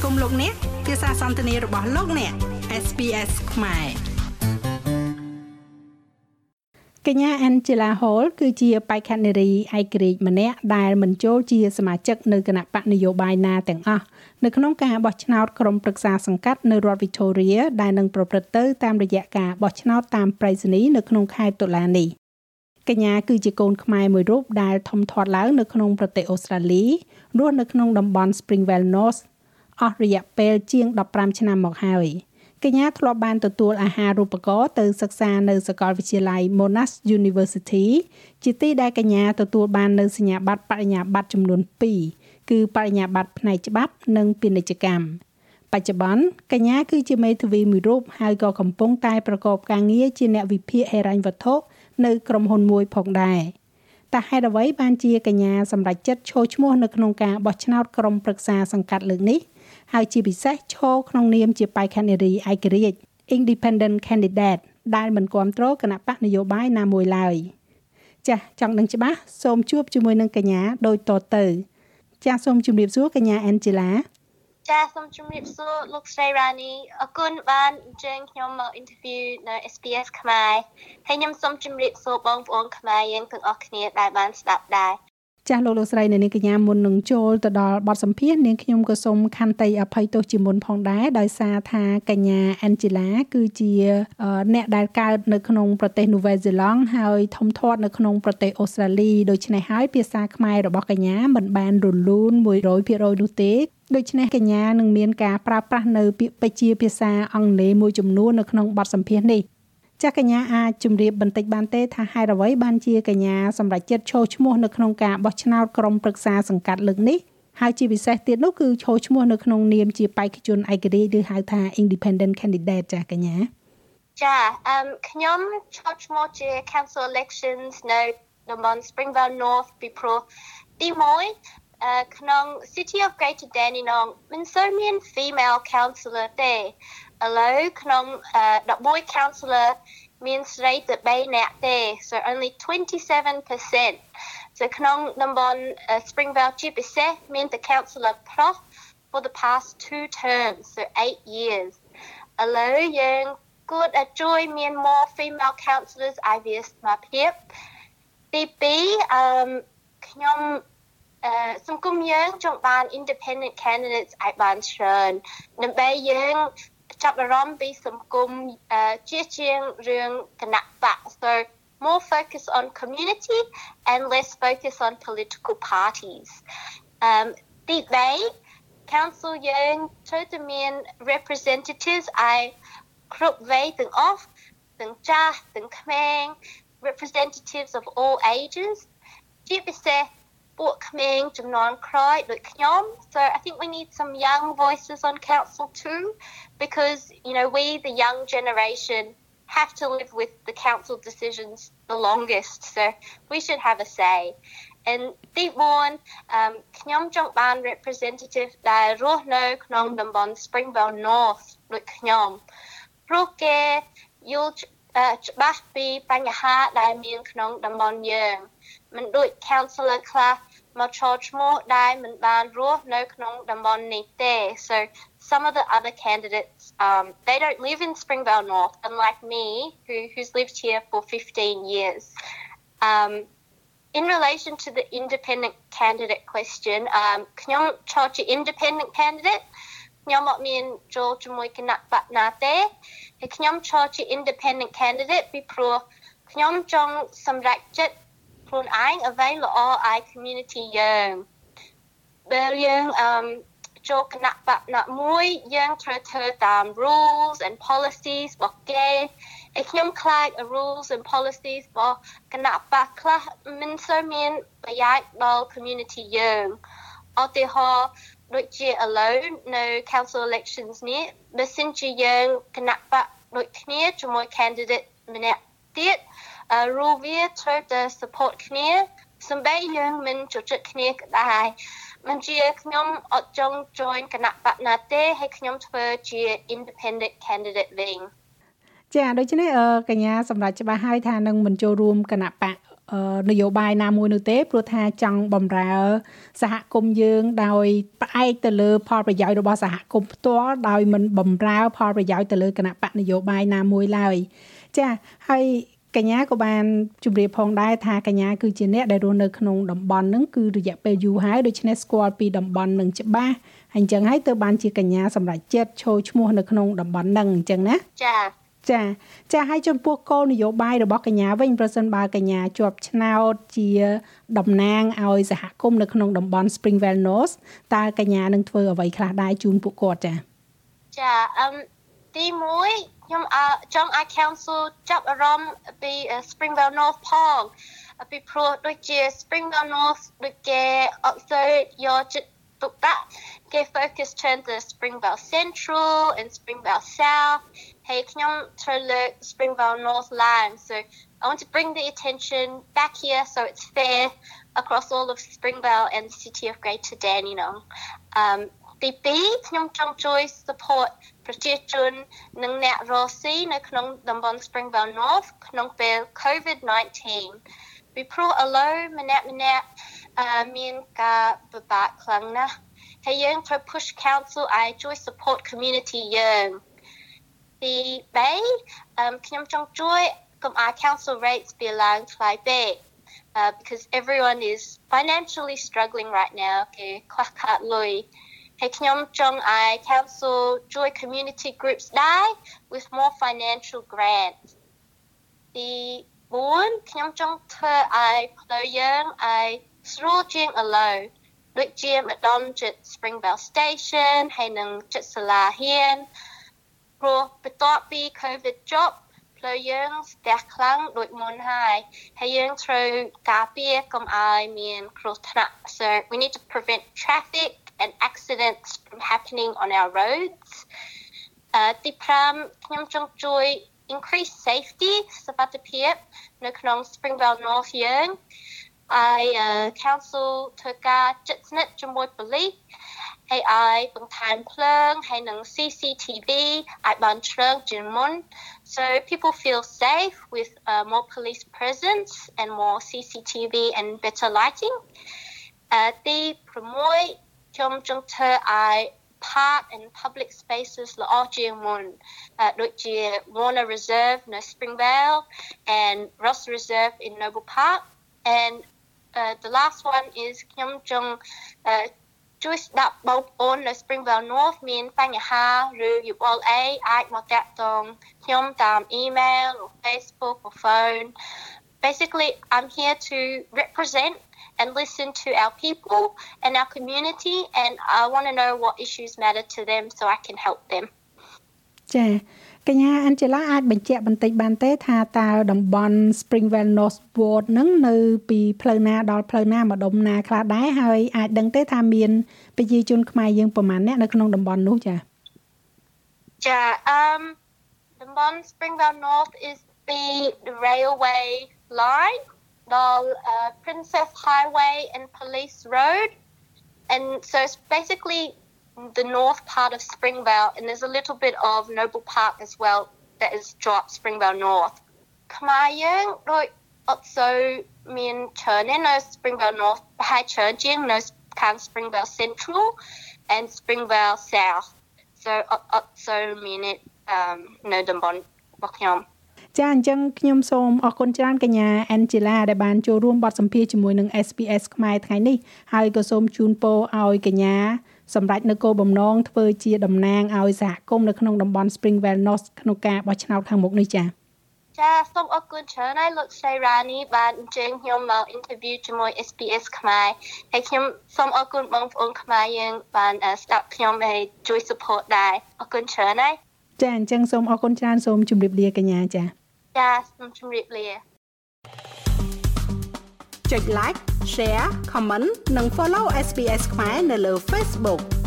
គុំលោកអ្នកភាសាសន្ទនារបស់លោកអ្នក SPS ខ្មែរកញ្ញា Angela Hall គឺជាបេក្ខនារីឯករាជ្យម្នាក់ដែលមិនចូលជាសមាជិកនៅគណៈបកនយោបាយណាទាំងអស់នៅក្នុងការបោះឆ្នោតក្រុមប្រឹក្សាសង្កាត់នៅរដ្ឋ Victoria ដែលនឹងប្រព្រឹត្តទៅតាមរយៈការបោះឆ្នោតតាមប្រៃសណីនៅក្នុងខែតុលានេះកញ្ញាគឺជាកូនខ្មែរមួយរូបដែលធំធាត់ឡើងនៅក្នុងប្រទេសអូស្ត្រាលីរស់នៅក្នុងតំបន់ Springvale North អស់រយៈពេលជាង15ឆ្នាំមកហើយកញ្ញាធ្លាប់បានទទួលអាហារូបករណ៍ទៅសិក្សានៅសាកលវិទ្យាល័យ Monash University ជាទីដែលកញ្ញាទទួលបាននៅសញ្ញាបត្របរិញ្ញាបត្រចំនួន2គឺបរិញ្ញាបត្រផ្នែកច្បាប់និងពាណិជ្ជកម្មបច្ចុប្បន្នកញ្ញាគឺជាមេធាវីមួយរូបហើយក៏កំពុងតែប្រកបការងារជាអ្នកវិភាគហិរញ្ញវត្ថុនៅក្រុមហ៊ុនមួយផងដែរតែហេតុអ្វីបានជាកញ្ញាសម្រេចចិត្តចូលឈ្មោះនៅក្នុងការបោះឆ្នោតក្រុមប្រឹក្សាសង្កាត់លើកនេះហើយជាពិសេសឈរក្នុងនាមជាបេក្ខនារីឯករាជ្យ Independent Candidate ដែលមិនគាំទ្រគណៈបកនយោបាយណាមួយឡើយចាស់ចង់ដឹងច្បាស់សូមជួបជាមួយនឹងកញ្ញាដូចតទៅចាស់សូមជម្រាបសួរកញ្ញា Angela ចាសូមជម្រាបសួរលោកស្រី Rani អរគុណបានអញ្ជើញខ្ញុំមក interview នៅ SPS ខ្មែរហើយខ្ញុំសូមជម្រាបសួរបងប្អូនខ្មែរយើងទាំងអស់គ្នាដែលបានស្ដាប់ដែរចាស់លោកស្រីនៅនេះកញ្ញាមុននឹងចូលទៅដល់បទសម្ភាសន៍នាងខ្ញុំក៏សូមខន្តីអភ័យទោសជាមុនផងដែរដោយសារថាកញ្ញា Angela គឺជាអ្នកដែលកើតនៅក្នុងប្រទេសនូវែលសេឡង់ហើយធំធាត់នៅក្នុងប្រទេសអូស្ត្រាលីដូច្នេះហើយភាសាខ្មែររបស់កញ្ញាមិនបានរលូន 100% នោះទេដូច្នេះកញ្ញានឹងមានការប្រើប្រាស់នៅពាក្យពេចន៍ជាភាសាអង់គ្លេសមួយចំនួននៅក្នុងបទសម្ភាសន៍នេះចាស់កញ្ញាអាចជម្រាបបន្តិចបានទេថាហេតុអ្វីបានជាកញ្ញាសម្រេចចិត្តចូលឈ្មោះនៅក្នុងការបោះឆ្នោតក្រុមប្រឹក្សាសង្កាត់លើកនេះហើយជាពិសេសទៀតនោះគឺចូលឈ្មោះនៅក្នុងនាមជាបេក្ខជនឯករាជ្យឬហៅថា Independent Candidate ចាស់កញ្ញាចាខ្ញុំចូលឈ្មោះជា Council Elections នៅតំបន់ Springvale North ពីព្រោះទី1ក្នុង City of Greater Dandenong មិនសូវមាន female councillor ទេឥឡូវក្នុង11 councillor មានស្រីតែ3នាក់ទេ so only 27% so ក្នុងតំបន់ Springvale ជាពិសេសមានតែ councillor ប្រុស for the past 2 terms so 8 years ឥឡូវយើងគួរតែជួយមាន more female councillors ឲ្យវាស្មើភាពទី2ខ្ញុំសង្គមយើងចង់បាន independent candidates ឲ្យបានច្រើនដើម្បីយើងចាប់អារម្មណ៍ពីសង្គមជាងរឿងគណៈបក so more focus on community and less focus on political parties ទី3 council យើងត្រូវតែមាន representatives ឲ្យគ្រប់វ័យទាំងអស់ទាំងចាស់ទាំងក្មេង representatives of all ages ជាពិសេសពួកក្មេងចំនួនក្រោយដូចខ្ញុំ so I think we need some young voices on council too because you know we the young generation have to live with the council decisions the longest so we should have a say and ទី4ខ្ញុំចង់បាន representative ដែលរស់នៅក្នុងតំបន់ Springvale North ដូចខ្ញុំព្រោះគេយល់ច្បាស់ពីបញ្ហាដែលមានក្នុងតំបន់យើងមិនដូច councillor ខ្លះមកចូលឈ្មោះដែលមិនបានរស់នៅក្នុងតំបន់នេះទេ so some of the other candidates they don't live in Springvale North unlike me who's lived here for 15 years in relation to the independent candidate question ខ្ញុំចូលជា independent candidate ខ្ញុំអត់មានចូលជាមួយគណៈបកណាទេហើយខ្ញុំចូលជា independent candidate ពីព្រោះខ្ញុំចង់សម្រេចចិត្តខ្លួនឯងអ្វីល្អឲ្យ community យើងបើយើងចូលគណៈបកណាមួយយើងត្រូវធ្វើតាម rules and policies របស់គេហើយខ្ញុំខ្លាច rules and policies របស់គណៈបកខ្លះមិនសូវមានប្រយោជន៍ដល់ community យើងឧទាហរណ៍ដូចជាឥឡូវនៅ council elections នេះបើសិនជាយើងគណៈបកដូចគ្នាជាមួយ candidate ម្នាក់ទៀតrule វាត្រូវតែ support គ្នាសំបីយើងមិនចូលចិត្តគ្នាក៏ដែរមិនជាខ្ញុំអត់ចង់ join គណៈបកណាទេហើយខ្ញុំធ្វើជា independent candidate វិញចាដូច្នេះកញ្ញាសម្រាប់ច្បាស់ហើយថានឹងមិនចូលរួមគណៈបកនយោបាយណាមួយនោះទេព្រោះថាចង់បំរើសហគមន៍យើងដោយផ្អែកទៅលើផលប្រយោជន៍របស់សហគមន៍ផ្ទាល់ដោយមិនបំរើផលប្រយោជន៍ទៅលើគណៈបកនយោបាយណាមួយឡើយចាហើយកញ្ញាក៏បានជម្រាបផងដែរថាកញ្ញាគឺជាអ្នកដែលរស់នៅក្នុងតំបន់ហ្នឹងគឺរយៈពេលយូរហើយដូច្នេះស្គាល់ពីតំបន់ហ្នឹងច្បាស់ហើយអញ្ចឹងហើយទៅបានជាកញ្ញាសម្រាប់ចិត្តចូលឈ្មោះនៅក្នុងតំបន់ហ្នឹងអញ្ចឹងណាចាហើយចំពោះគោលនយោបាយរបស់កញ្ញាវិញប្រសិនបើកញ្ញាជាប់ឆ្នោតជាតំណាងឲ្យសហគមន៍នៅក្នុងតំបន់ Springvale North តើកញ្ញានឹងធ្វើអ្វីខ្លះដែរជូនពួកគាត់ចាទី1ខ្ញុំចង់ឲ្យ council ចាប់អារម្មណ៍ពី Springvale North ផងពីព្រោះដូចជា Springvale North ដូចគេអត់សូវយកចិត្តទុកដាក់គេ focus turn to Springvale Central and Springvale South ហើយខ្ញុំត្រូវលើក Springvale North line so I want to bring the attention back here so it's fair across all of Springvale and the city of Greater Dandenongទី2ខ្ញុំចង់ជួយ support ប្រជាជននិងអ្នករស់ស៊ីនៅក្នុងតំបន់ Springvale North ក្នុងពេល COVID-19 ពីព្រោះឥឡូវម្នាក់មានការពិបាកខ្លាំងណាស់ហើយយើងត្រូវ push council ឲ្យជួយ support community យើងទី3ខ្ញុំចង់ជួយកុំឲ្យ council rates វាឡើងថ្លៃពេកbecause everyone is financially struggling right now គេខ្វះខាតលុយហើយខ្ញុំចង់ឲ្យ council ជួយ community groups ដែរ with more financial grants ទី4ខ្ញុំចង់ធ្វើឲ្យផ្លូវយើងឲ្យស្រួលជាងឥឡូវដូចជាម្ដងចិត្ត Springvale Station ហើយនឹងចិត្តសាលាហ៊ានព្រោះបន្ទាប់ពី COVID ចប់ផ្លូវយើងស្ទះខ្លាំងដូចមុនហើយយើងត្រូវការពារកុំឲ្យមានគ្រោះថ្នាក់ so we need to prevent traffic and accidents from happening on our roads ទី5ខ្ញុំចង់ជួយ increase safety សុវត្ថិភាពនៅក្នុង Springvale North យើងcouncil ធ្វើការជិតស្និទ្ធជាមួយប៉ូលីសហើយឲ្យបង្កើនភ្លើងហើយនឹង CCTV ឲ្យបានច្រើនជាងមុន so people feel safe with more police presence and more CCTV and better lighting ទី6ខ្ញុំចង់ធ្វើឲ្យ park and public spaces ល្អជាងមុនដូចជា Warner Reserve នៅ Springvale and Ross Reserve in Noble Park and the last one is ខ្ញុំចង់ជួយស្ដាប់បងប្អូននៅ Springvale North មានបញ្ហាឬយោបល់អីអាចមកតាក់ទងខ្ញុំតាម email or Facebook or phone basically I'm here to represent and listen to our people and our community and I want to know what issues matter to them so I can help them ចាកញ្ញា Angela អាចបញ្ជាក់បន្តិចបានទេថាតើតំបន់ Springvale North Ward នឹងនៅពីផ្លូវណាដល់ផ្លូវណាម្ដុំណាខ្លះដែរហើយអាចដឹងទេថាមានប្រជាជនខ្មែរយើងប្រមាណអ្នកនៅក្នុងតំបន់នោះចាតំបន់ Springvale North is the railway line Princess Highway and Police Road and so it's basically the north part of Springvale and there's a little bit of Noble Park as well that is dropped Springvale North ខ្មែរយើងដូចអត់សូវមានច្រើននៅ Springvale North ប្រហែលច្រើនជាងនៅខាង Springvale Central and Springvale South so អត់សូវមាននៅតំបន់របស់ខ្ញុំចាអញ្ចឹងខ្ញុំសូមអរគុណច្រើនកញ្ញា Angela ដែលបានចូលរួមបទសម្ភាសន៍ជាមួយនឹង SPS ខ្មែរថ្ងៃនេះហើយក៏សូមជូនពរឲ្យកញ្ញាសម្រាប់នៅគោលបំណងធ្វើជាតំណាងឲ្យសហគមន៍នៅក្នុងតំបន់ Springvale North ក្នុងការបោះឆ្នោតខាងមុខនេះចាសូមអរគុណច្រើនហើយលោកស្រីរ៉ានីបានអញ្ជើញខ្ញុំមក interview ជាមួយ SPS ខ្មែរហើយខ្ញុំសូមអរគុណបងប្អូនខ្មែរយើងបានស្ដាប់ខ្ញុំហើយជួយ support ដែរអរគុណច្រើនហើយចាអញ្ចឹងសូមអរគុណច្រើនសូមជម្រាបលាកញ្ញាចាសូមជម្រាបលាចុច like share comment និង follow SPS ខ្មែរនៅលើ Facebook